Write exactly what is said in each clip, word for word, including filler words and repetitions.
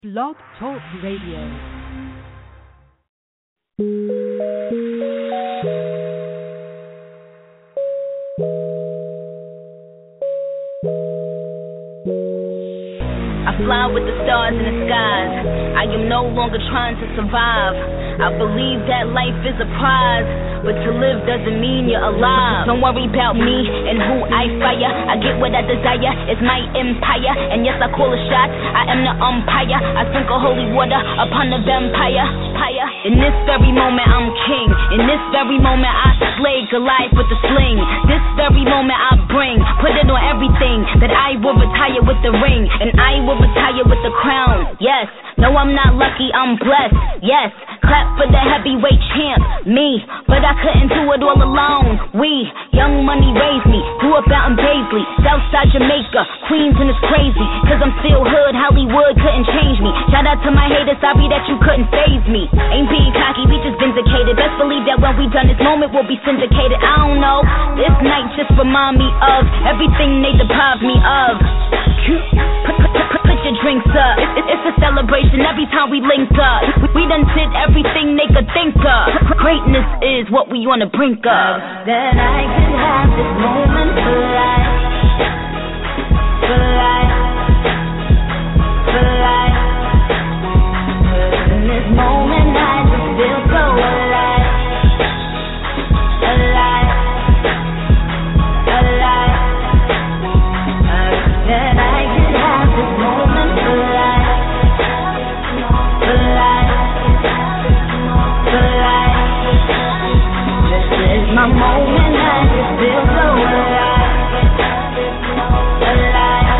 Blog Talk Radio. I fly with the stars in the skies. I am no longer trying to survive. I believe that life is a prize, but to live doesn't mean you're alive. Don't worry about me and who I fire. I get what I desire, it's my empire. And yes, I call a shot, I am the umpire. I sprinkle holy water upon the vampire. In this very moment I'm king. In this very moment I slay Goliath with the sling. This very moment I bring, put it on everything, that I will retire with the ring, and I will retire with the crown. Yes, no, I'm not lucky, I'm blessed. Yes, clap for the heavyweight champ, me. But I couldn't do it all alone. We, Young Money raised me, grew up out in Paisley, Southside Jamaica, Queens, and it's crazy, cause I'm still hood, Hollywood couldn't change me. Shout out to my haters, sorry that you couldn't faze me. Ain't being cocky, we just vindicated. Best believe that when we done this moment, we'll be syndicated. I don't know, this night just remind me of everything they deprived me of. Put, put, put, put your drinks up, it's, it's a celebration every time we link up. We done did everything they could think of. Greatness is what we on the brink of. That I could have this moment for life, for life, for life. In this moment I just feel so alive, alive, alive. That I could have this moment for life, for life, for life. This is my moment, I just feel so alive, alive.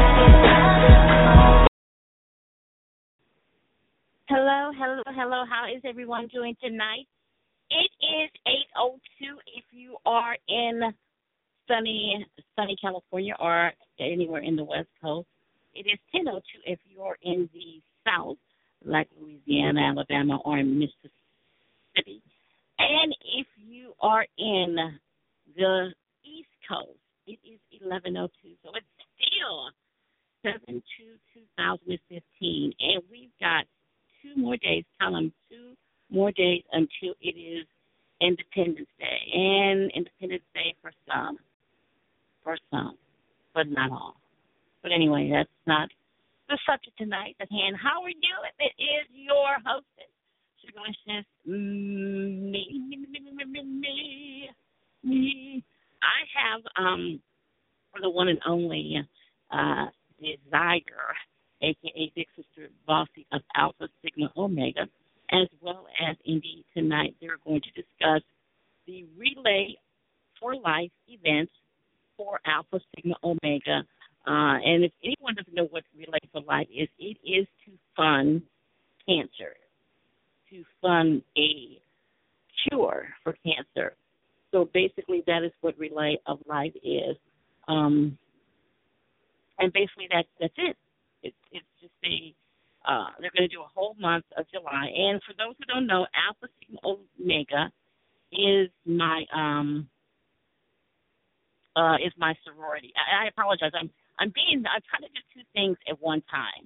Hello, hello, hello. How is everyone doing tonight? It is eight oh two if you are in sunny, sunny California or anywhere in the West Coast. It is ten oh two if you are in the South, like Louisiana, Alabama, or in Mississippi. And if you are in the East Coast, it is eleven oh two. So it's still seven two two thousand fifteen. And we've got two more days, tell them two more days until it is Independence Day. And Independence Day for some, for some, but not all. But anyway, that's not the subject tonight at hand. How are you? It is your hostess, Sugarlicious, me, me, me, me, me, me, me. I have um the one and only uh, Desire, a k a. Big Sister Bossy of Alpha Sigma Omega, as well as indeed tonight they're going to discuss the Relay for Life events for Alpha Sigma Omega. Uh, and if anyone doesn't know what Relay for Life is, it is to fund cancer, to fund a cure for cancer. So basically that is what Relay of Life is. Um, and basically that, that's it. It's, it's just a, uh, they're going to do a whole month of July. And for those who don't know, Alpha Sigma Omega is my, um, uh, is my sorority. I, I apologize. I'm, I'm being, I'm trying to do two things at one time.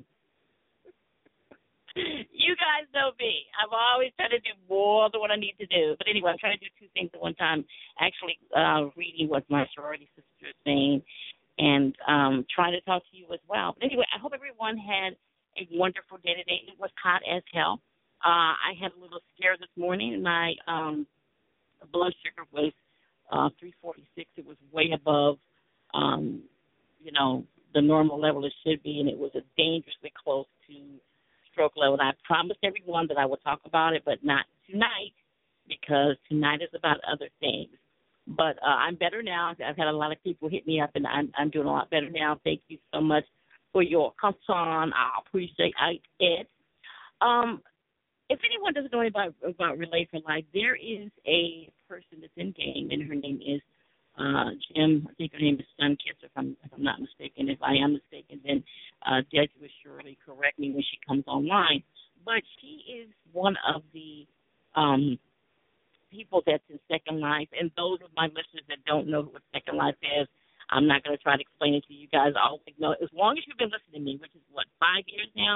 You guys know me. I'm always trying to do more than what I need to do. But anyway, I'm trying to do two things at one time. Actually, uh, reading what my sorority sister is saying and um, trying to talk to you as well. But anyway, I hope everyone had a wonderful day today. It was hot as hell. Uh, I had a little scare this morning. My um, blood sugar was uh, three forty-six. It was way above, um, you know, the normal level it should be, and it was a dangerously close to stroke level. And I promised everyone that I would talk about it, but not tonight, because tonight is about other things. But uh, I'm better now. I've had a lot of people hit me up, and I'm, I'm doing a lot better now. Thank you so much for your concern. I appreciate it. Um, if anyone doesn't know about, about Relay for Life, there is a person that's in game, and her name is uh, Jim. I think her name is Sunkiss, if I'm, if I'm not mistaken. If I am mistaken, then uh, Desi will surely correct me when she comes online. But she is one of the um, people that's in Second Life, and those of my listeners that don't know what Second Life is, I'm not going to try to explain it to you guys. I'll know as long as you've been listening to me, which is what, five years now,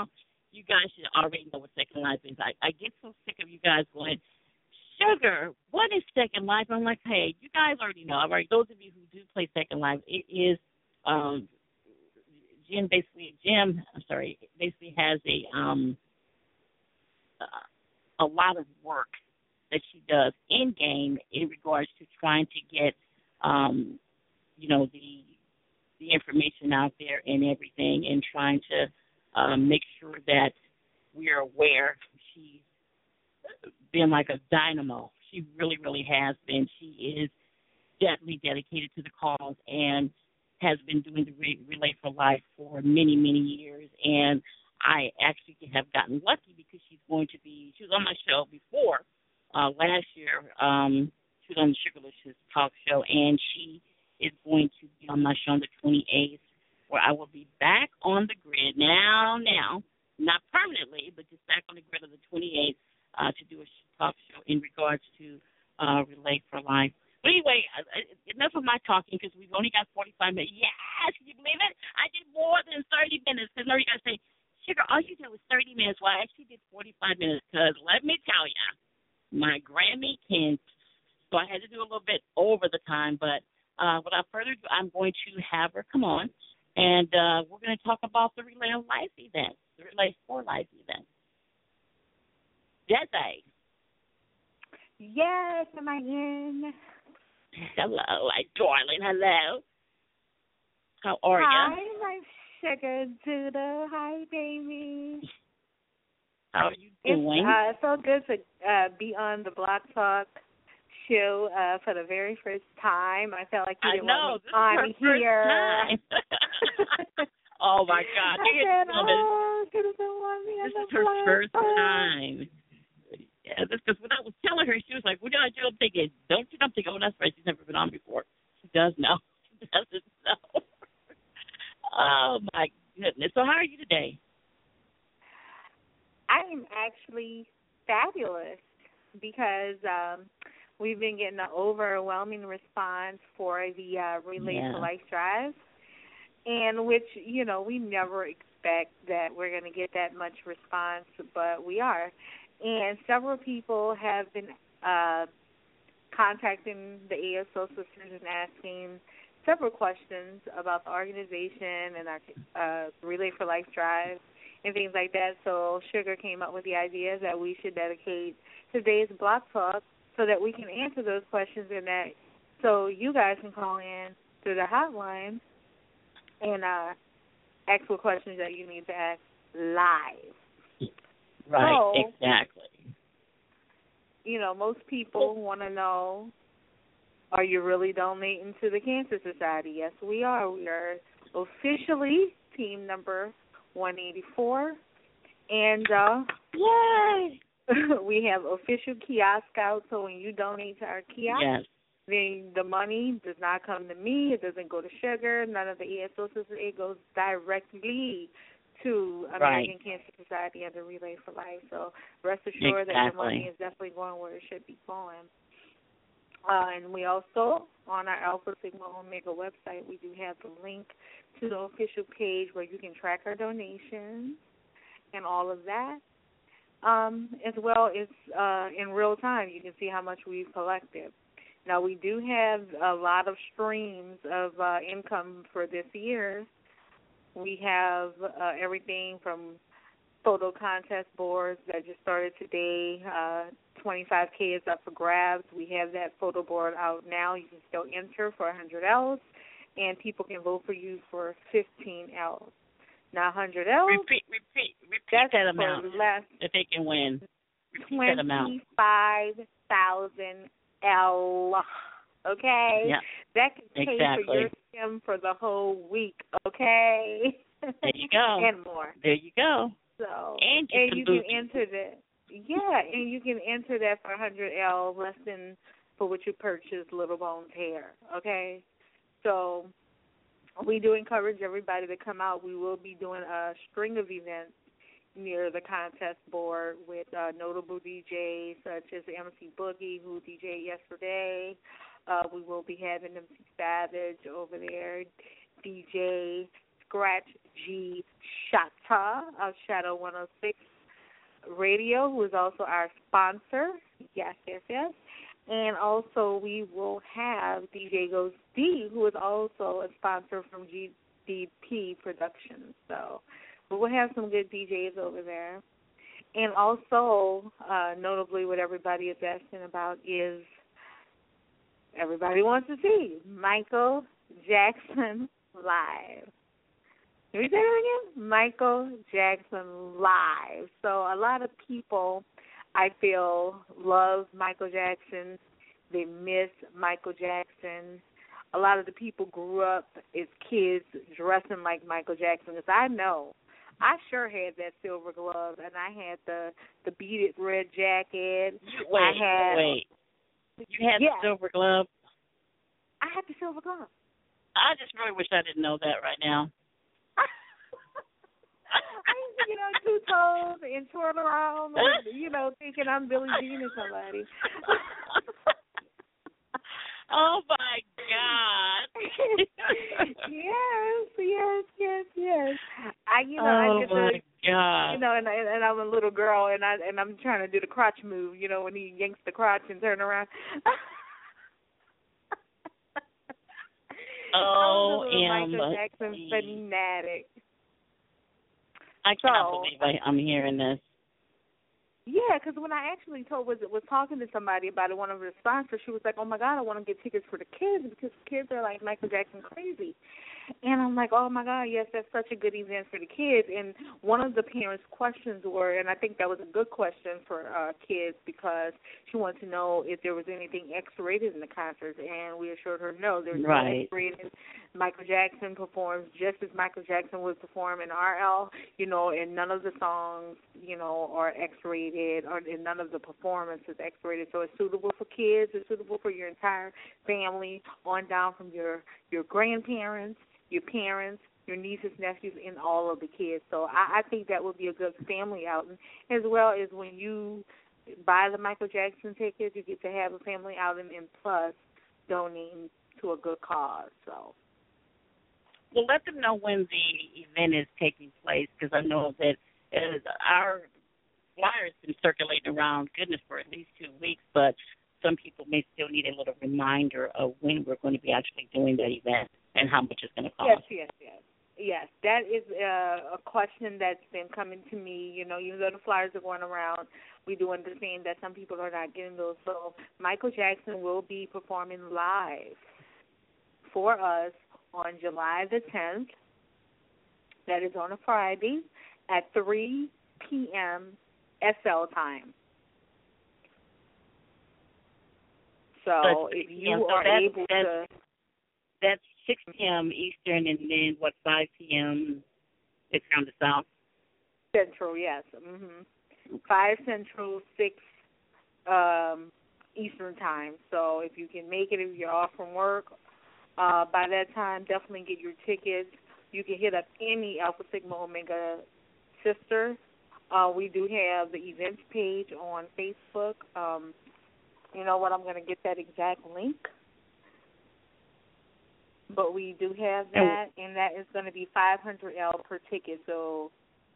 you guys should already know what Second Life is. I, I get so sick of you guys going, Sugar, what is Second Life? I'm like, hey, you guys already know. All right, those of you who do play Second Life, it is um, Jim basically Jim. I'm sorry, basically has a um, uh, a lot of work that she does in game in regards to trying to get um, you know the the information out there and everything, and trying to um, make sure that we're aware. She's been like a dynamo. She really, really has been. She is definitely dedicated to the cause and has been doing the Re- Relay for Life for many, many years. And I actually have gotten lucky because she's going to be, she was on my show before uh, last year. Um, she was on the Sugarlicious talk show, and she is going to be on my show on the twenty-eighth, where I will be back on the grid now, now, not permanently, but just back on the grid of the twenty-eighth uh, to do a talk show in regards to uh, Relay for Life. But anyway, enough of my talking because we've only got forty-five minutes. Yes, can you believe it? I did more than thirty minutes. Because now you guys say, Sugar, all you did was thirty minutes. Well, I actually did forty-five minutes because let me tell you, my Grammy can, so I had to do a little bit over the time. But uh, without further ado, I'm going to have her come on, and uh, we're going to talk about the Relay of Life event, the Relay for Life event. Desi. Yes, am I in? Hello, my darling. Hello. How are you? Hi, my sugar doodle. Hi, baby. How are you doing? It's uh, so good to uh, be on the Block Talk show uh, for the very first time. I felt like you didn't I know, want me on this is her here. First time. Oh, my God. I said, oh, she doesn't want me This on is the her Block first Talk. time. Yeah, this because when I was telling her, she was like, what do I do? I'm thinking, don't you? I'm thinking, oh, that's right. She's never been on before. She does know. She doesn't know. Oh, my goodness. So how are you today? I am actually fabulous because um, we've been getting an overwhelming response for the uh, Relay Yeah. for Life drive, and which, you know, we never expect that we're going to get that much response, but we are. And several people have been uh, contacting the A S O sisters and asking several questions about the organization and our uh, Relay for Life drive and things like that. So Sugar came up with the idea that we should dedicate today's Block Talk so that we can answer those questions and that so you guys can call in to the hotline and uh, ask what questions that you need to ask live. Right, so, exactly. You know, most people want to know, are you really donating to the Cancer Society? Yes, we are. We are officially team number one eighty-four. And uh, Yay! we have official kiosk out, so when you donate to our kiosk, Yes. then the money does not come to me. It doesn't go to Sugar. None of the A S O Sisters. It goes directly to American Right. Cancer Society and the Relay for Life. So rest assured Exactly. that your money is definitely going where it should be going. Uh, and we also, on our Alpha Sigma Omega website, we do have the link to the official page where you can track our donations and all of that. Um, as well as uh, in real time, you can see how much we've collected. Now, we do have a lot of streams of uh, income for this year. We have uh, everything from photo contest boards that just started today. Uh, twenty-five K is up for grabs. We have that photo board out now. You can still enter for one hundred L's, and people can vote for you for fifteen L's. Now, one hundred L's, Repeat, repeat, repeat that's that for amount less that they can win. Repeat that amount. twenty-five thousand L. Okay? Yeah. That can pay Exactly. for your sim for the whole week, okay? There you go. And more. There you go. So, And you and can you lose. can enter that. Yeah, and you can enter that for one hundred L, less than for what you purchased Little Bones hair, okay? So we do encourage everybody to come out. We will be doing a string of events near the contest board with uh, notable D Js such as M C Boogie, who D J'd yesterday. Uh, we will be having M C Savage over there, D J Scratch G. Shatta of Shadow one oh six Radio, who is also our sponsor. Yes, yes, yes. And also we will have D J Ghost D, who is also a sponsor from G D P Productions. So we will have some good D Js over there. And also, uh, notably, what everybody is asking about is everybody wants to see Michael Jackson live. Can we say that again? Michael Jackson live. So a lot of people, I feel, love Michael Jackson. They miss Michael Jackson. A lot of the people grew up as kids dressing like Michael Jackson. Because I know, I sure had that silver glove, and I had the the beaded red jacket. Wait, I had, wait. You had yeah. the silver glove? I had the silver glove. I just really wish I didn't know that right now. I used to get on two toes and twirl around, you know, thinking I'm Billie Jean or somebody. Oh, my God. yes, yes, yes, yes. I, you know, oh, I get my the, God. you know, and, I, and I'm a little girl, and I and I'm trying to do the crotch move, you know, when he yanks the crotch and turn around. Oh, I'm a little Emma. Michael Jackson fanatic. I can't So, believe I, I'm hearing this. Yeah, because when I actually told was was talking to somebody about it, one of her sponsors, she was like, "Oh my God, I want to get tickets for the kids because kids are like Michael Jackson crazy." And I'm like, "Oh my God, yes, that's such a good event for the kids." And one of the parents' questions were, and I think that was a good question for uh, kids because she wanted to know if there was anything X-rated in the concert, and we assured her no, there's right. no X-rated. Michael Jackson performs just as Michael Jackson would perform in R L, you know, and none of the songs, you know, are X-rated, or and none of the performances X-rated. So it's suitable for kids, it's suitable for your entire family, on down from your your grandparents, your parents, your nieces, nephews, and all of the kids. So I, I think that would be a good family outing, as well as when you buy the Michael Jackson tickets, you get to have a family outing and plus donating to a good cause. So. Well, let them know when the event is taking place, because I know that uh, our flyer's been circulating around, goodness, for at least two weeks, but some people may still need a little reminder of when we're going to be actually doing that event and how much it's going to cost. Yes, yes, yes. Yes, that is uh, a question that's been coming to me. You know, even though the flyers are going around, we do understand that some people are not getting those. So Michael Jackson will be performing live for us on July the tenth. That is on a Friday at three p.m. S L time. So if you so are that's, able that's, to... That's six p.m. Eastern, and then, what, five p.m. it's around the South? Central, yes. Mm-hmm. five Central, six um, Eastern time. So if you can make it, if you're off from work, uh, by that time, definitely get your tickets. You can hit up any Alpha Sigma Omega sister. Uh, we do have the events page on Facebook. Um, you know what? I'm going to get that exact link. But we do have that, and that is going to be five hundred dollars per ticket. So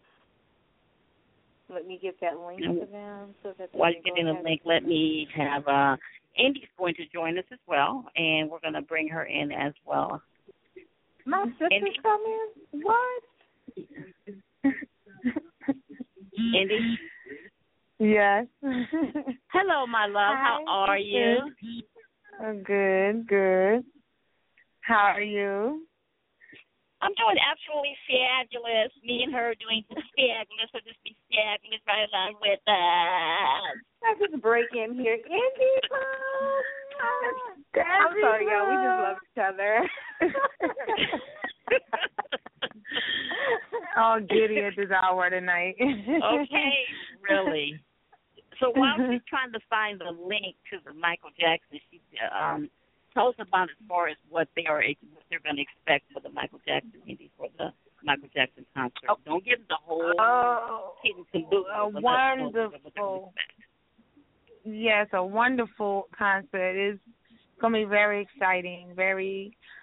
let me get that link to them. So that while you're getting the link, let me have uh, Andy's going to join us as well, and we're going to bring her in as well. My sister's Andy? coming? What? Andy? Yes. Hello, my love. Hi, How are you? I'm good, good. How are you? I'm doing absolutely fabulous. Me and her doing fabulous, so just be fabulous right along with us. I just break in here. Andy, oh, I'm sorry, y'all. We just love each other. All giddy at this hour tonight. Okay, really. So while she's trying to find the link to the Michael Jackson, she um. Tell us about as far as what they are, what they're going to expect for the Michael Jackson, maybe for the Michael Jackson concert. Oh. Don't give them the whole oh, hidden caboodle. a wonderful, yes, a wonderful concert. It's going to be very exciting, very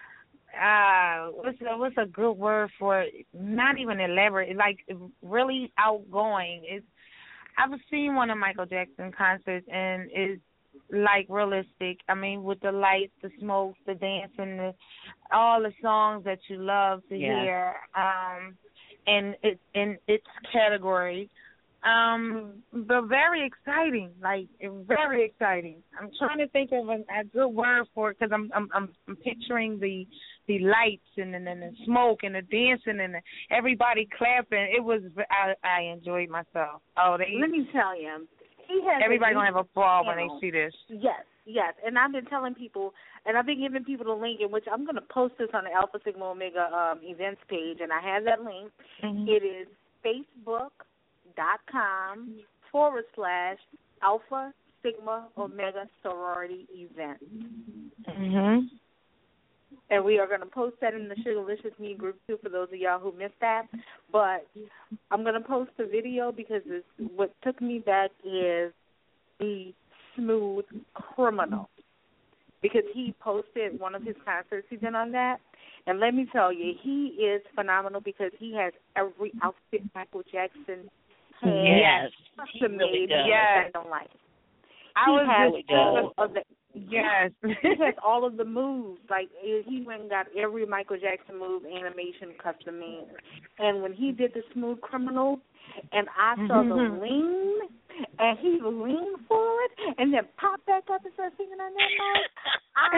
uh, what's a, what's a good word for it? Not even elaborate, like really outgoing. It's I've seen one of Michael Jackson concerts, and it's like realistic. I mean, with the lights, the smoke, the dancing, the all the songs that you love to Yeah. hear, um, and it in its category. Um, but very exciting, like very exciting. I'm trying to think of a, a good word for it because I'm, I'm I'm I'm picturing the the lights and and, and the smoke and the dancing and the, everybody clapping. It was I I enjoyed myself. Oh, they Let me tell you, he has. everybody a gonna have a ball when channel. they see this. Yes, yes, and I've been telling people, and I've been giving people the link, in which I'm going to post this on the Alpha Sigma Omega um, events page, and I have that link. Mm-hmm. It is Facebook. dot com forward slash Alpha Sigma Omega Sorority Event. Mhm. And we are going to post that in the Sugarlicious Me group too for those of y'all who missed that. But I'm going to post the video because it's, what took me back is the Smooth Criminal, because he posted one of his concerts he did on that. And let me tell you, he is phenomenal because he has every outfit Michael Jackson had. Yes, he custom really made does. Yes. Second Life. I He was has just all of the, yes. he has all of the moves. Like, he went and got every Michael Jackson move animation custom made. And when he did the Smooth Criminal, and I saw the lean, and he leaned forward, and then popped back up and started singing on that note, I,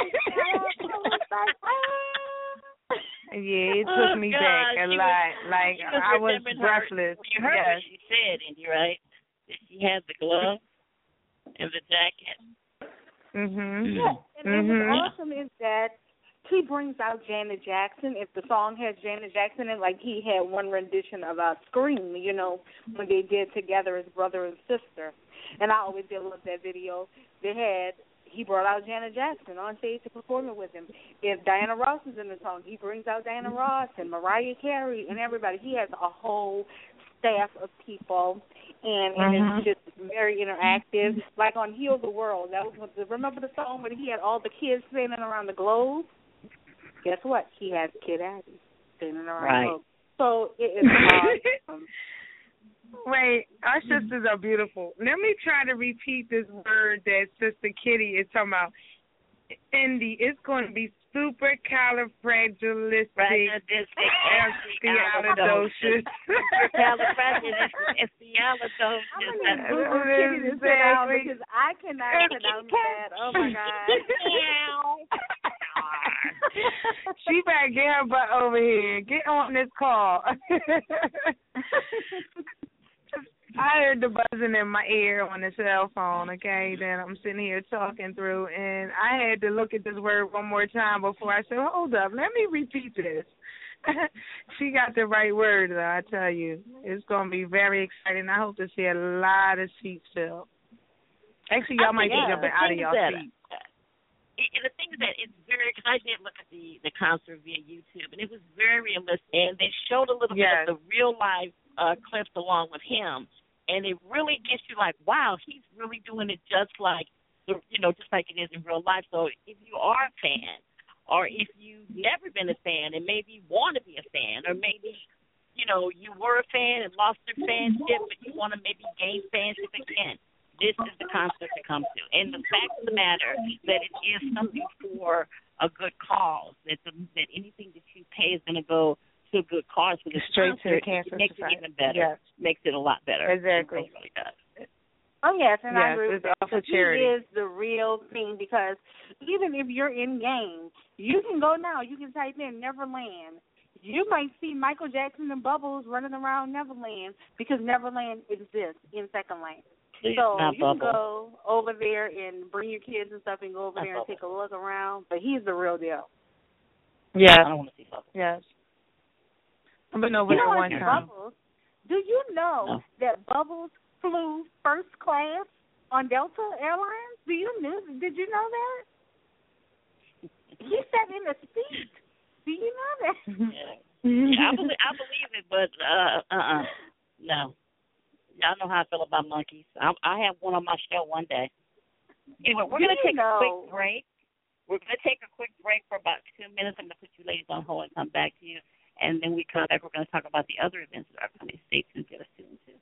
I was like, ah. Yeah, it took Oh, me God, back a she lot. Was, like was I was remembering breathless. Her, you heard yes. what she said, and you're right. That she had the glove and the jacket. Mhm. Yeah, and, and Mhm. what's awesome is that he brings out Janet Jackson. If the song has Janet Jackson in, like he had one rendition of uh, "Scream," you know, when they did together as brother and sister. And I always did love that video. They had he brought out Janet Jackson on stage to perform it with him. If Diana Ross is in the song, he brings out Diana Ross and Mariah Carey and everybody. He has a whole staff of people, and, and Mhm. it's just very interactive. Like on Heal the World, that was what the, remember the song where he had all the kids standing around the globe? Guess what? He has Kid Abby standing around Right. the globe. So it is awesome. Wait, our sisters are beautiful. Let me try to repeat this word that Sister Kitty is talking about. Indy, it's going to be supercalifragilistic. Supercalifragilistic. Supercalifragilistic. I'm going to Google Kitty to sit down because I cannot pronounce that. Oh, my God. She better get her butt over here. Get on this call. I heard the buzzing in my ear on the cell phone, okay? Then I'm sitting here talking through, and I had to look at this word one more time before I said, hold up, let me repeat this. She got the right word, though, I tell you. It's going to be very exciting. I hope to see a lot of seats filled. Actually, y'all might yeah, be jumping out of y'all that, seats. And the thing is that it's very, because I did look at the, the concert via YouTube, and it was very realistic, and they showed a little yes. bit of the real-life uh, clips along with him. And it really gets you like, wow, he's really doing it just like, you know, just like it is in real life. So if you are a fan, or if you've never been a fan and maybe want to be a fan, or maybe, you know, you were a fan and lost your fanship, but you want to maybe gain fanship again, this is the concert to come to. And the fact of the matter that it is something for a good cause, that, the, that anything that you pay is going to go to a good cause for the straight to concert, the cancer it makes society. it even better. Yes. Makes it a lot better. Exactly. It really does. Oh, yes, and yes, I agree with it's that. all for He charity. is the real thing because even if you're in game, you can go now. You can type in Neverland. You might see Michael Jackson and Bubbles running around Neverland because Neverland exists in Second Life. Please, so not you can Bubble. go over there and bring your kids and stuff and go over Not there and Bubble. take a look around. But he's the real deal. Yes. I don't want to see Bubble. Yes. I've been over You know there what, one time. Bubbles? Do you know No. that Bubbles flew first class on Delta Airlines? Do you know? Did you know that? He sat in the seat. Do you know that? Yeah. Yeah, I believe I believe it, but uh, uh, uh, no. Y'all know how I feel about monkeys. I I have one on my show one day. Anyway, we're Do gonna you take know- a quick break. We're going to take a quick break for about two minutes. I'm going to put you ladies on hold and come back to you. And then we come back. We're going to talk about the other events that are coming. Stay tuned. Get us tuned too.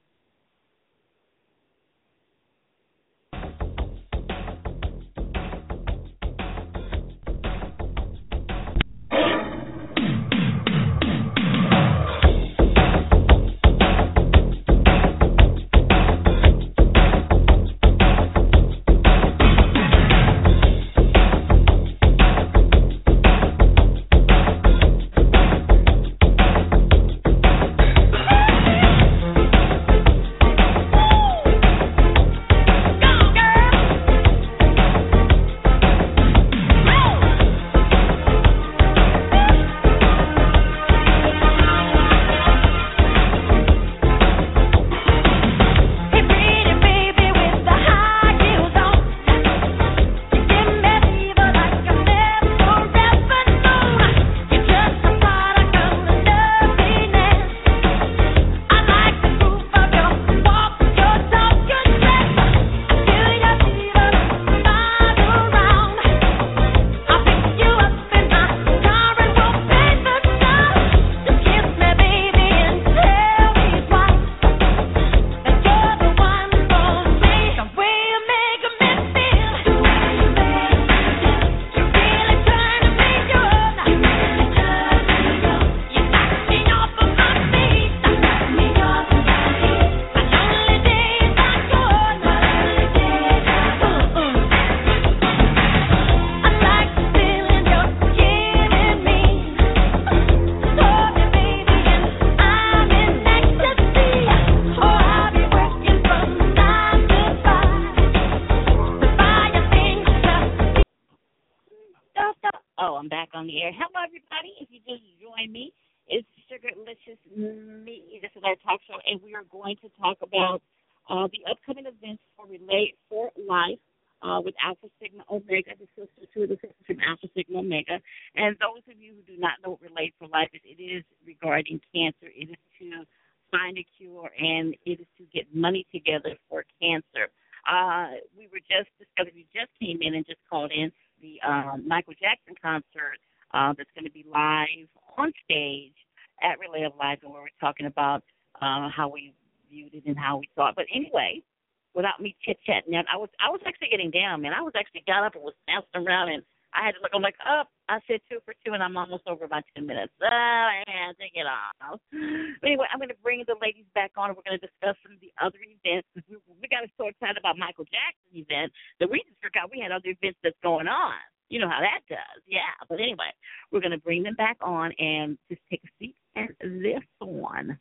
On the air. Hello, everybody. If you just join me, it's Sugarlicious Me. This is our talk show, and we are going to talk about uh, the upcoming events for Relate for Life uh, with Alpha Sigma Omega, the sister to the sisters from Alpha Sigma Omega. And those of you who do not know what Relate for Life is, it is regarding cancer. It is to find a cure, and it is to get money together for cancer. Uh, we were just discussing, we just came in and just called in the um, Michael Jackson concert uh, that's going to be live on stage at Relay of Life, and where we're talking about uh, how we viewed it and how we saw it. But anyway, without me chit-chatting, I was I was actually getting down, man. I was actually got up and was bouncing around, and I had to look. I'm like, up. Oh, I said two for two, and I'm almost over by ten minutes. Oh, man, take it off. But anyway, I'm going to bring the ladies back on, and we're going to discuss some of the other events. We, we got so excited about Michael Jackson's event that we just forgot we had other events that's going on. You know how that does. Yeah. But anyway, we're going to bring them back on and just take a seat at this one.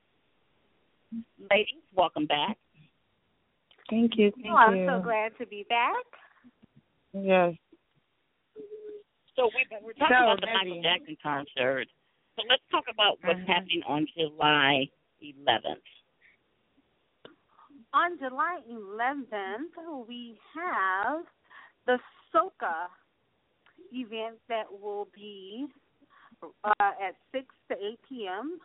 Ladies, welcome back. Thank you. Thank oh, I'm you. so glad to be back. Yes. So we, we're talking so, about the Michael Jackson concert. So let's talk about what's uh-huh. happening on July eleventh. On July eleventh, we have the Soca event that will be uh, at six to eight p.m.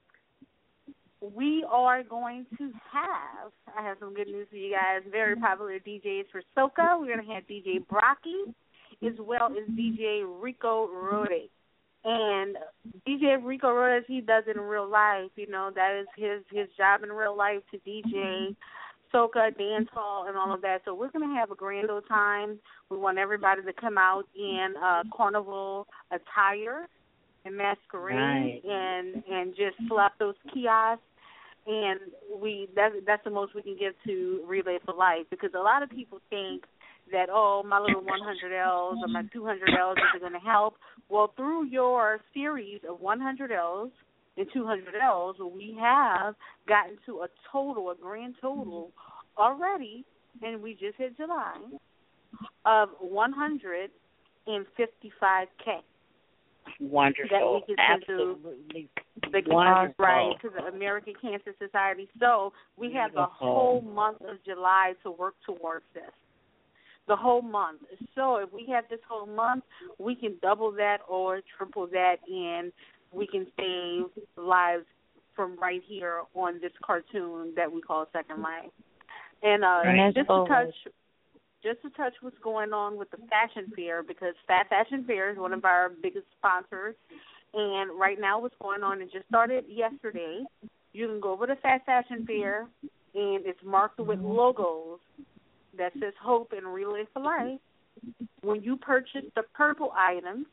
We are going to have, I have some good news for you guys, very popular D Js for Soca. We're going to have D J Brocky as well as D J Rico Rhodes. And D J Rico Rhodes, he does it in real life. You know, that is his, his job in real life, to D J soca, dance hall, and all of that. So we're going to have a grand old time. We want everybody to come out in uh, carnival attire and masquerade right. and and just slap those kiosks. And we that's, that's the most we can give to Relay for Life, because a lot of people think that, oh, my little one hundred L's or my two hundred L's are going to help. Well, through your series of one hundred L's and two hundred L's, we have gotten to a total, a grand total already, and we just hit July, of one hundred fifty-five K. Wonderful. That we can Absolutely. The Wonderful. Right, to the American Cancer Society. So we have the whole month of July to work towards this. The whole month. So if we have this whole month, we can double that or triple that, and we can save lives from right here on this cartoon that we call Second Life. And uh, and just to touch, just to touch what's going on with the fashion fair, because Fat Fashion Fair is one of our biggest sponsors. And right now what's going on, it just started yesterday. You can go over to Fat Fashion Fair, and it's marked with logos that says Hope and Relay for Life. When you purchase the purple items,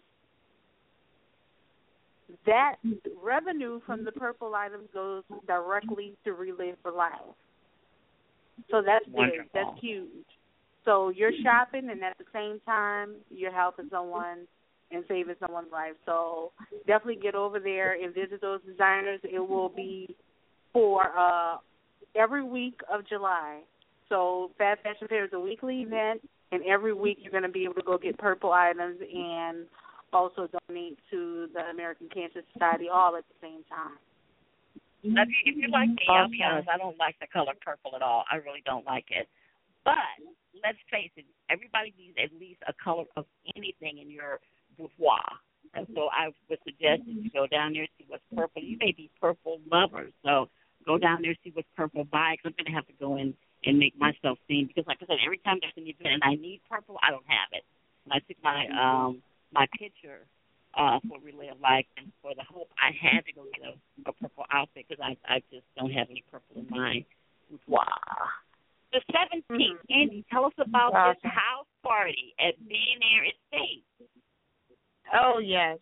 that revenue from the purple items goes directly to Relay for Life. So that's big. Wonderful. That's huge. So you're shopping, and at the same time, you're helping someone and saving someone's life. So definitely get over there and visit those designers. It will be for uh, every week of July. So Fat Fashion Fair is a weekly event, and every week you're going to be able to go get purple items and also donate to the American Cancer Society all at the same time. Now, if you, if you like me, I'll be honest, I don't like the color purple at all. I really don't like it. But let's face it, everybody needs at least a color of anything in your boudoir. And so I would suggest that you go down there and see what's purple. You may be purple lovers, so go down there and see what's purple. Buy it, 'cause I'm going to have to go in and make myself seen. Because, like I said, every time there's an event and I need purple, I don't have it. When I took my um, my picture uh, for Relay of Life and for the Hope, I had to go get a, a purple outfit because I, I just don't have any purple in my boudoir. The seventeenth, Andy, tell us about Wow. this house party at Billionaire Estate. Oh, yes.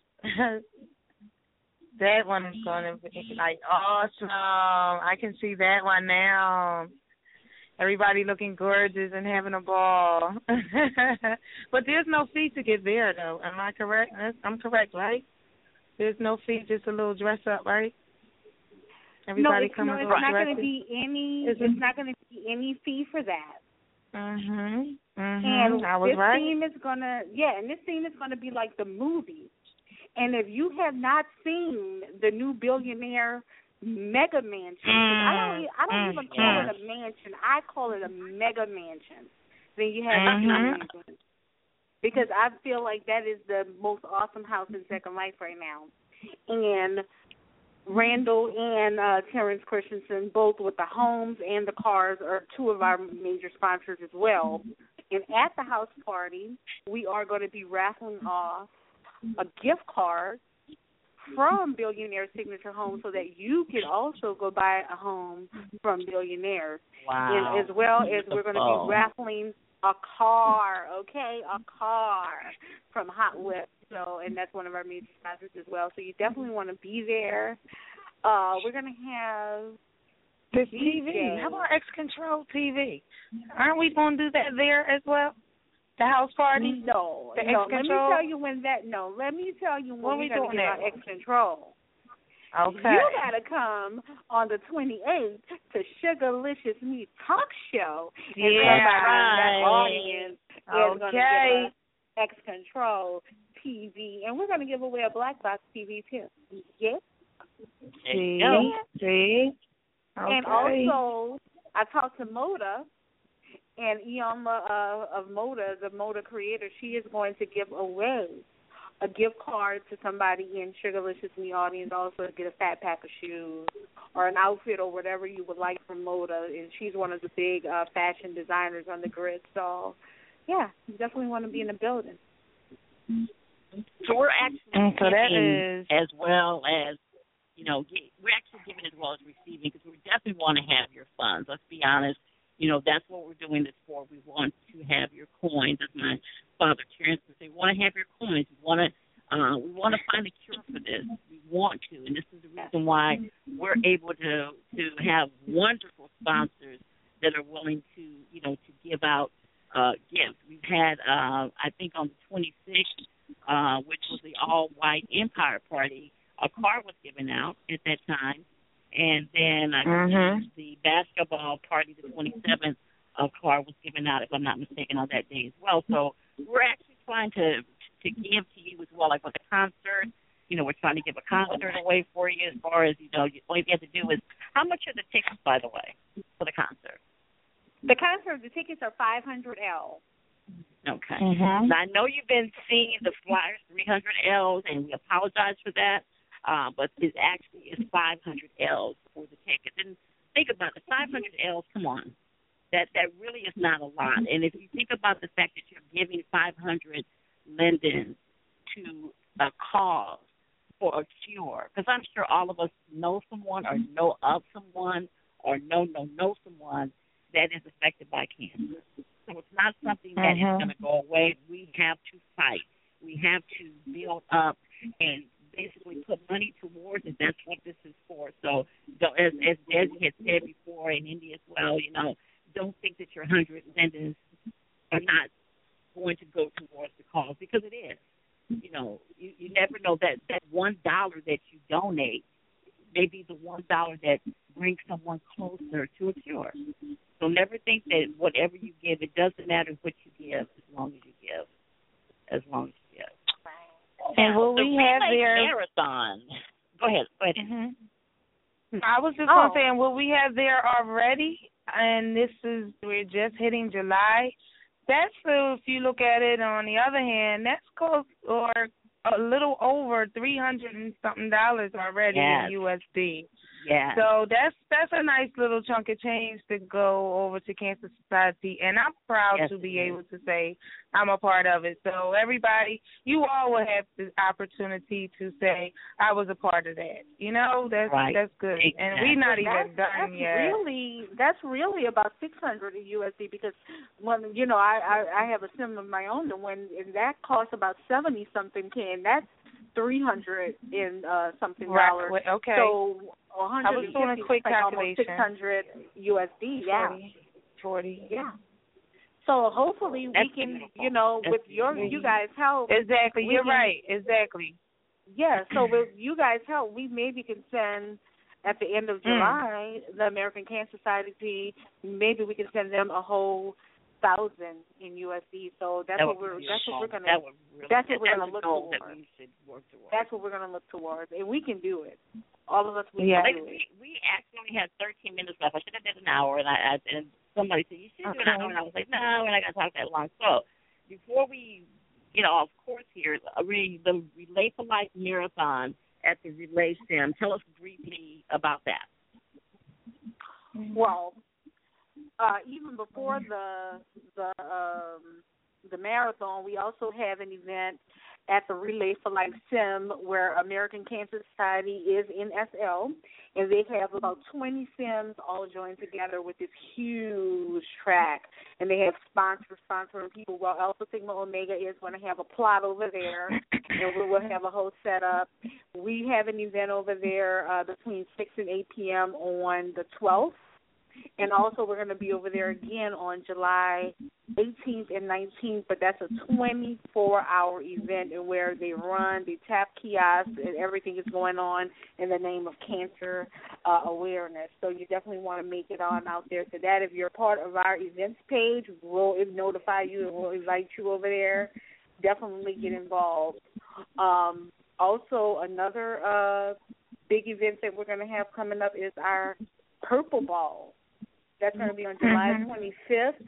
That one is going to be, like, awesome. I can see that one now. Everybody looking gorgeous and having a ball. But there's no fee to get there, though. Am I correct? I'm correct, right? There's no fee, just a little dress up, right? Everybody no, it's, no, it's not going to be any. Is it's it? not going to be any fee for that. Mhm. Mhm. And I was this right. theme is gonna, yeah, and this theme is gonna be like the movie. And if you have not seen the new Billionaire Mega Mansion, 'cause I don't, I don't Mm, even call yes. it a mansion. I call it a Mega Mansion. Then you have Mhm. a mansion, because I feel like that is the most awesome house in Second Life right now. And Randall and uh, Terrence Christensen, both with the homes and the cars, are two of our major sponsors as well. And at the house party, we are going to be raffling off a gift card from Billionaire Signature Home so that you can also go buy a home from Billionaire. Wow. And as well as we're going to Beautiful. be raffling a car, okay, a car from Hot Whip. So, and that's one of our major sponsors as well. So you definitely want to be there. Uh, we're going to have The D T V. J. How about X Control T V? Aren't we going to do that there as well? The house party? No, The no. X Let me Control? tell you when that. No, let me tell you when When we're we going to doing get that our X Control. Okay. You got to come on the twenty-eighth to Sugarlicious Meat Talk Show. And Yeah, somebody in that right. audience is going to Okay. give us X Control T V. And we're going to give away a black box T V, too. Yes? There you See? go. See? Okay. And also, I talked to Moda, and Ioma uh, of Moda, the Moda creator, she is going to give away a gift card to somebody in Sugarlicious in the audience, also to get a fat pack of shoes or an outfit or whatever you would like from Moda. And she's one of the big uh, fashion designers on the grid. So, yeah, you definitely want to be in the building. So we're actually And so that giving is- as well as, you know, gi- we're actually giving as well as receiving, because we definitely want to have your funds. Let's be honest. You know, that's what we're doing this for. We want to have your coins. As my father Terrence would say, we want to have your coins. We want to uh, we want to find a cure for this. We want to, and this is the reason why we're able to to have wonderful sponsors that are willing to, you know, to give out uh, gifts. We've had, uh, I think, on the twenty-sixth, uh, which was the all-white Empire Party, a car was given out at that time. And then I Mhm. the basketball party, the twenty-seventh, a car was given out, if I'm not mistaken, on that day as well. So we're actually trying to to give to you as well, like with the concert. You know, we're trying to give a concert away for you as far as, you know, all you have to do is, how much are the tickets, by the way, for the concert? The concert, the tickets are five hundred L. Okay. Mhm. Now, I know you've been seeing the flyers, three hundred L's, and we apologize for that. Uh, but it actually is five hundred L's for the tickets. And think about the five hundred L's, come on. That that really is not a lot. And if you think about the fact that you're giving five hundred lindens to a cause for a cure, because I'm sure all of us know someone or know of someone or know know know someone that is affected by cancer. So it's not something that mm-hmm. is going to go away. We have to fight. We have to build up and basically put money towards it. That's what this is for. So, so as as Desi had said before, and Indy as well, you know, don't think that your hundred lenders are not going to go towards the cause, because it is. You know, you, you never know that that one dollar that you donate may be the one dollar that brings someone closer to a cure. So never think that whatever you give, it doesn't matter what you give, as long as you give, as long as you give. And will the we have their marathon? Go ahead. Go ahead. Mm-hmm. I was just oh. going to say, will we have there already? And this is, we're just hitting July. That's, uh, if you look at it on the other hand, that's close or a little over three hundred and something dollars already yes. in U S D. Yeah. So that's that's a nice little chunk of change to go over to Cancer Society, and I'm proud yes, to be able to say I'm a part of it. So everybody, you all will have the opportunity to say I was a part of that. You know, that's right. that's good, exactly. and we're not even that's, done that's yet. Really, that's really about six hundred in U S D, because when you know I, I I have a sim of my own, and when and that costs about seventy something can, that's three hundred in uh, something dollars. Right. Okay. So one hundred I was doing a quick like calculation. Almost six hundred U S D. Yeah. forty, forty. Yeah. So hopefully That's we can, beautiful. you know, That's with your beautiful. you guys' help. Exactly. You're can, right. Exactly. Yeah. So with you guys' help, we maybe can send at the end of July mm. the American Cancer Society. Maybe we can send them a whole thousand in U S D. So that's that what we're that's what we're gonna that really, that's what we're that's gonna look towards. that we should work towards. That's what we're gonna look towards, and we can do it. All of us, we yeah. can do we, it. we actually only had thirteen minutes left. I should have did an hour, and I, I and somebody said you should okay. do an hour, and I was like, no, we're not gonna talk that long. So before we get off course here, uh, re, the Relay for Life Marathon at the Relay Sim. Tell us briefly about that. Well, uh, even before the the um, the marathon, we also have an event at the Relay for Life Sim where American Cancer Society is in S L, and they have about twenty sims all joined together with this huge track, and they have sponsors sponsoring people. Well, Alpha Sigma Omega is going to have a plot over there, and we will have a whole setup. We have an event over there uh, between six and eight p.m. on the twelfth. And also we're going to be over there again on July eighteenth and nineteenth, but that's a twenty-four hour event and where they run, they tap kiosks, and everything is going on in the name of cancer uh, awareness. So you definitely want to make it on out there to that. If you're part of our events page, we'll notify you and we'll invite you over there. Definitely get involved. Um, also, another uh, big event that we're going to have coming up is our Purple Ball. That's going to be on July twenty-fifth.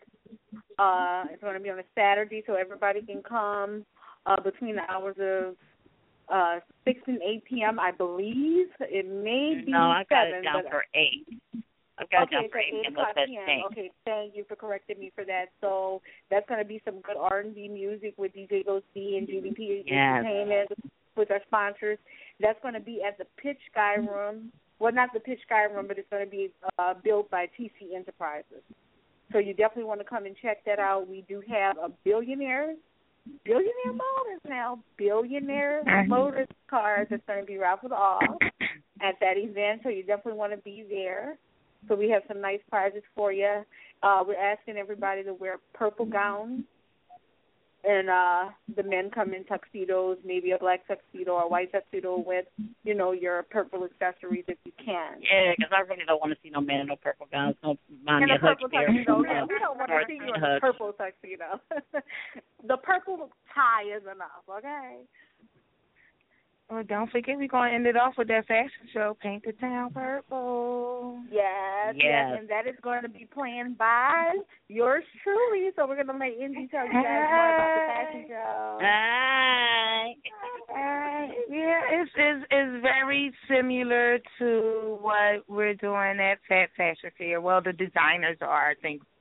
Uh, it's going to be on a Saturday, so everybody can come uh, between the hours of uh, six and eight p.m., I believe. It may be no, I got seven, it down but for eight. I've got okay, it down for so eight eight o'clock p m. Okay, Okay, thank you for correcting me for that. So that's going to be some good R and B music with D J Ghost B and G D P yes. Entertainment with our sponsors. That's going to be at the Pitch Sky Room. Well, not the Pitch Sky Room, but it's going to be uh, built by T C Enterprises. So you definitely want to come and check that out. We do have a billionaire, billionaire motors now, billionaire motors cars that's going to be raffled off at that event. So you definitely want to be there. So we have some nice prizes for you. Uh, we're asking everybody to wear purple gowns. And uh, the men come in tuxedos, maybe a black tuxedo or a white tuxedo with, you know, your purple accessories if you can. Yeah, because I really don't want to see no man in no purple gowns. No, in a purple tuxedo. Yeah, we don't want to see you in a purple tuxedo. The purple tie is enough, okay? Well, don't forget we're going to end it off with that fashion show, Paint the Town Purple. Yes, yes, yes, and that is going to be planned by yours truly. So we're going to let Indy tell you guys more about the fashion show. Hi. Uh, yeah, it's, it's it's very similar to what we're doing at Fat Fashion Fair. Well, the designers are, I think,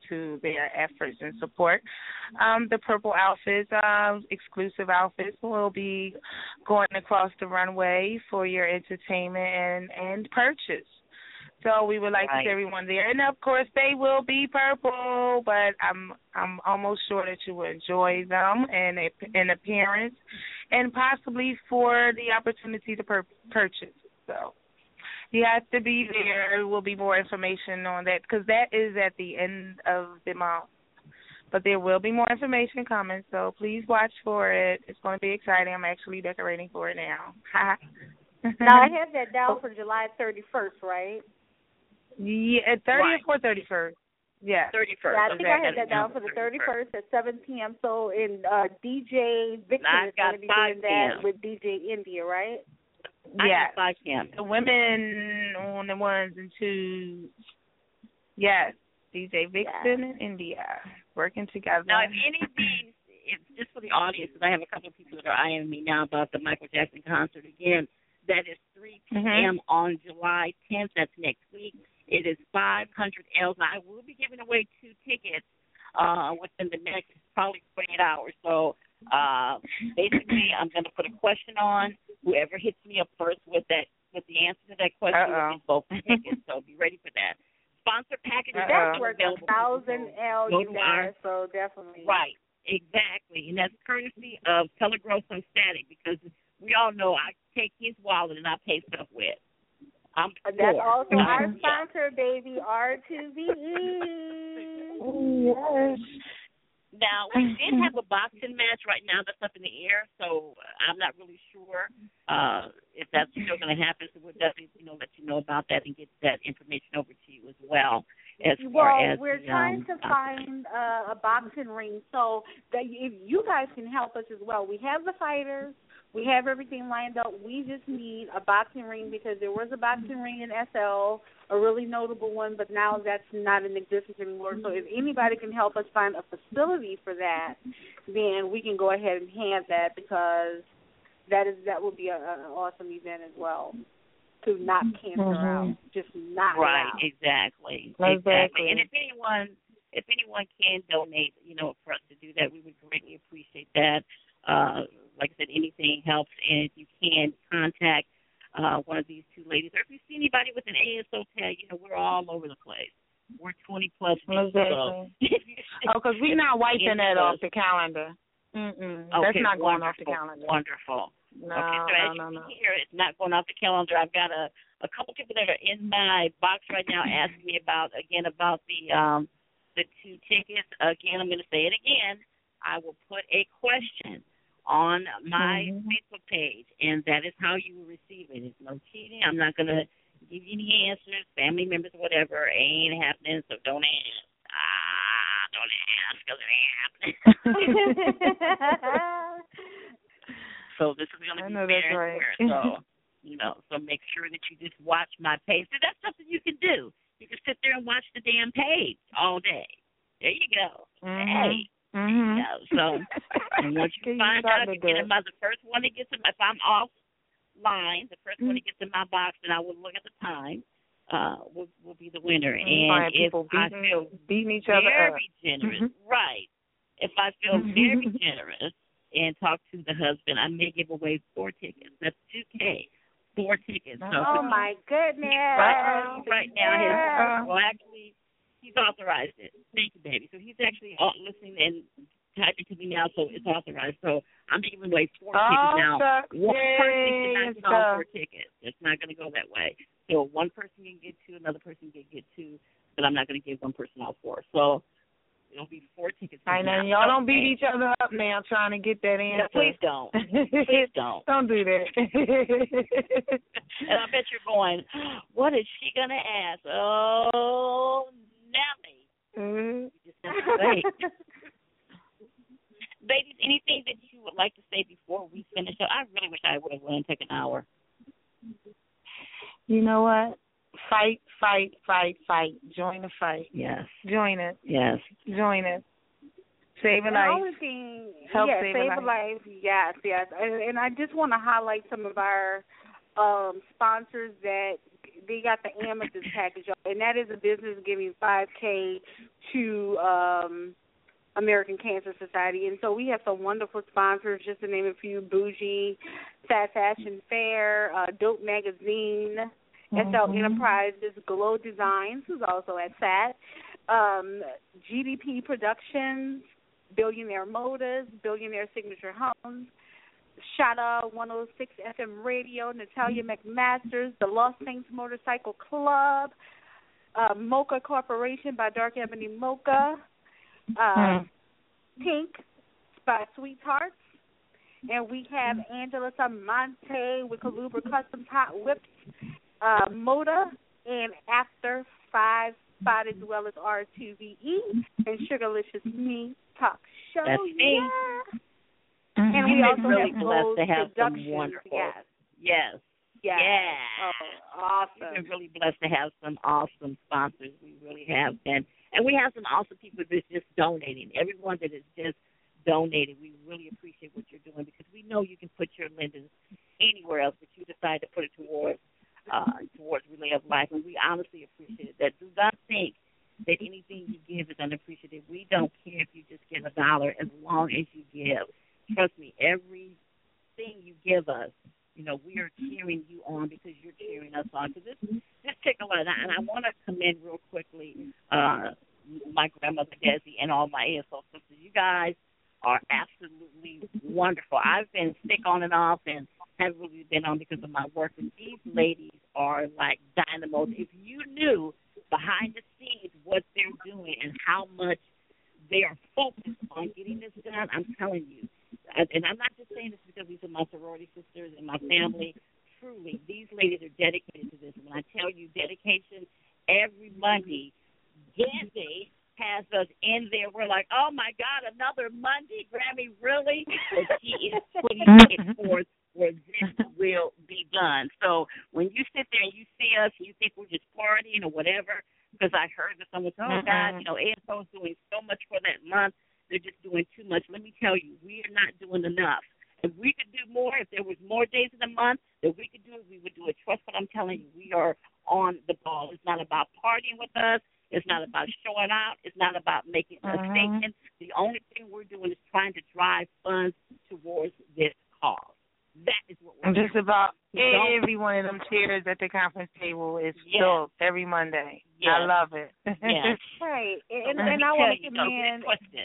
to their efforts and support. Um, the purple outfits, uh, exclusive outfits, will be going across the runway for your entertainment and, and purchase. So we would like right. to see everyone there. And, of course, they will be purple, but I'm I'm almost sure that you will enjoy them and in appearance and possibly for the opportunity to pur- purchase. So you have to be there. There will be more information on that because that is at the end of the month. But there will be more information coming, so please watch for it. It's going to be exciting. I'm actually decorating for it now. Now, I had that down for July thirty-first, right? Yeah, thirtieth right. or thirty-first. Yeah, thirty-first. Yeah, I think okay. I had that down for the thirty-first at seven p.m. So, in uh, D J Victor is going to be doing that with D J India, right? Yeah, five p.m. The women on the ones and twos. Yes, D J Vixen and India working together. Now, if any of these, it's just for the audience, because I have a couple of people that are eyeing me now about the Michael Jackson concert again. That is three p.m. Mm-hmm. on July tenth. That's next week. It is five hundred L's. Now, I will be giving away two tickets uh, within the next probably twenty-eight hours. So uh, basically, I'm going to put a question on. Whoever hits me up first with that, with the answer to that question, will get both tickets. So be ready for that. Sponsor packages. That's worth a thousand L, you guys. So definitely. Right. Exactly. And that's courtesy of Telegrosso Static because we all know I take his wallet and I pay stuff with. I'm That's poor. also our sponsor, baby, R two V E. Yes. Now, we did have a boxing match right now that's up in the air, so I'm not really sure uh, if that's still going to happen. So we'll definitely, you know, let you know about that and get that information over to you as well. As far well, as we're the, trying um, to find uh, a boxing ring so that if you guys can help us as well. We have the fighters. We have everything lined up. We just need a boxing ring because there was a boxing ring in S L, a really notable one, but now that's not in existence anymore. So if anybody can help us find a facility for that, then we can go ahead and have that because that is that would be a, an awesome event as well to knock cancer mm-hmm. out, just knock right, it out. Exactly, exactly. Exactly. And if anyone, if anyone can donate, you know, for us to do that, we would greatly appreciate that. Uh, Like I said, anything helps, and if you can, contact uh, one of these two ladies. Or if you see anybody with an A S O tag, you know, we're all over the place. We're twenty plus people. Exactly. So. Oh, because we're not wiping that off the calendar. Mm-mm. Okay, That's not going off wonderful, the calendar. Wonderful. No, okay, so no, as no, you no. can hear, it's not going off the calendar. I've got a, a couple people that are in my box right now asking me about, again, about the um, the two tickets. Again, I'm going to say it again. I will put a question on my mm-hmm. Facebook page, and that is how you will receive it. It's no cheating. I'm not going to give you any answers, family members, whatever. It ain't happening, so don't ask. Ah, don't ask because it ain't happening. So this is going to be fair right. and square. So, you know, so make sure that you just watch my page. So that's something you can do. You can sit there and watch the damn page all day. There you go. Mm-hmm. Hey. Mm-hmm. Yeah, so and once you find out, you get in my, the first one that gets in, if I'm offline, the first mm-hmm. one that gets in my box, and I will look at the time, uh, will will be the winner. Mm-hmm. And if beating, I feel beating each other very up. generous, mm-hmm. right? If I feel very generous and talk to the husband, I may give away four tickets. That's two K, four tickets. So oh my goodness! Right, right now, his yeah. well, actually. He's authorized it. Thank you, baby. So he's actually listening and typing to me now, so it's authorized. So I'm giving away four oh, tickets now. Suck. One Yay, person cannot get all four tickets. It's not going to go that way. So one person can get two, another person can get two, but I'm not going to give one person all four. So it'll be four tickets. I know. Y'all don't beat each other up now trying to get that answer. No, please don't. Please don't. Don't do that. And I bet you're going, what is she going to ask? Oh, Nelly. Mm-hmm. You just have to wait. Ladies, anything that you would like to say before we finish up? I really wish I would have went and take an hour. You know what? Fight, fight, fight, fight. Join the fight. Yes. Join it. Yes. Join it. Save a and life. The only thing, Help yeah, save, save a a life. life. Yes, yes. And, and I just want to highlight some of our um, sponsors that they got the amethyst package, and that is a business giving five K to um, American Cancer Society. And so we have some wonderful sponsors, just to name a few: Bougie, Fat Fashion Fair, uh, Dope Magazine, mm-hmm. S L Enterprises, Glow Designs, who's also at F A T, um, G D P Productions, Billionaire Motors, Billionaire Signature Homes, Shada one oh six F M Radio, Natalia McMasters, the Lost Saints Motorcycle Club, uh, Mocha Corporation by Dark Ebony Mocha, uh, mm. Pink by Sweethearts, and we have Angela Samonte with Kaluba Customs Hot Whips, uh, Moda, and After Five Spot, as well as R two V E and Sugarlicious Me Talk Show. That's me. Yeah. Mm-hmm. And we You've also been really have blessed to have some Productions. wonderful. Yes. Yes. Yes. Yeah. Oh, awesome. We've been really blessed to have some awesome sponsors. We really have. And and we have some awesome people that's just donating. Everyone that is just donating, we really appreciate what you're doing, because we know you can put your lenders anywhere else, but you decide to put it towards uh, towards Relay of Life. And we honestly appreciate that. Do not think that anything you give is unappreciated. We don't care if you just give a dollar, as long as you give. Trust me, everything you give us, you know, we are cheering you on because you're cheering us on. Because this, this particular, and I, and I want to commend real quickly uh, my grandmother Desi and all my A S O sisters. You guys are absolutely wonderful. I've been sick on and off and haven't really been on because of my work. But these ladies are like dynamos. If you knew behind the scenes what they're doing and how much they are focused on getting this done, I'm telling you. And I'm not just saying this because these are my sorority sisters and my family. Truly, these ladies are dedicated to this. And when I tell you dedication, every Monday, Gandhi has us in there. We're like, oh, my God, another Monday, Grammy, really? But she is putting it forth where this will be done. So when you sit there and you see us, you think we're just partying or whatever, because I heard that someone said, oh, God, you know, A S O is doing so much for that month. They're just doing too much. Let me tell you, we are not doing enough. If we could do more, if there was more days in the month that we could do it, we would do it. Trust what I'm telling you. We are on the ball. It's not about partying with us. It's not about showing out. It's not about making uh-huh. a statement. The only thing we're doing is trying to drive funds towards this cause. That is what we're doing. Just about so every one of them chairs at the conference table is yes. filled every Monday. Yes. I love it. Yes. Right. And, so and, and I want to commend.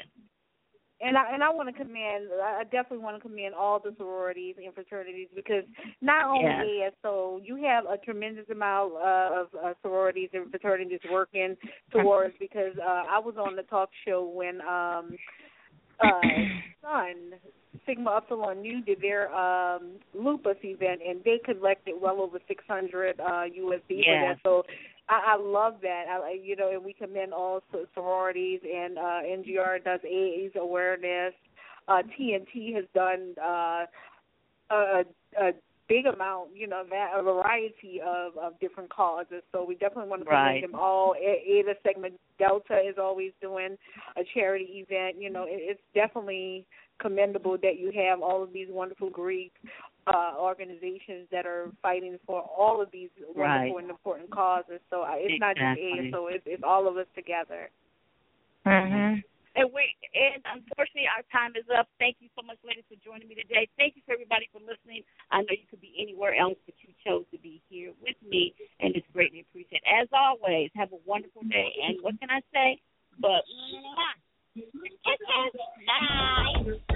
And I and I want to commend. I definitely want to commend all the sororities and fraternities, because not only yeah. A S O, you have a tremendous amount uh, of uh, sororities and fraternities working towards. Because uh, I was on the talk show when um, uh, son Sigma Upsilon Nu did their um, lupus event, and they collected well over six hundred uh, U S D yeah. for that. So I, I love that. I, you know, and we commend all sororities, and uh, N G R does AIDS awareness. Uh, T N T has done uh, a, a big amount, you know, that a variety of, of different causes. So we definitely want to commend right. them all. Ada Sigma Delta is always doing a charity event. You know, it, it's definitely commendable that you have all of these wonderful Greek uh, organizations that are fighting for all of these wonderful right. and important causes. So uh, it's exactly. not just A S O, it's, it's all of us together. Mm-hmm. And we and unfortunately our time is up. Thank you so much, ladies, for joining me today. Thank you for everybody for listening. I know you could be anywhere else, but you chose to be here with me, and it's greatly appreciated. As always, have a wonderful day. And what can I say? But, mwah, kisses, bye.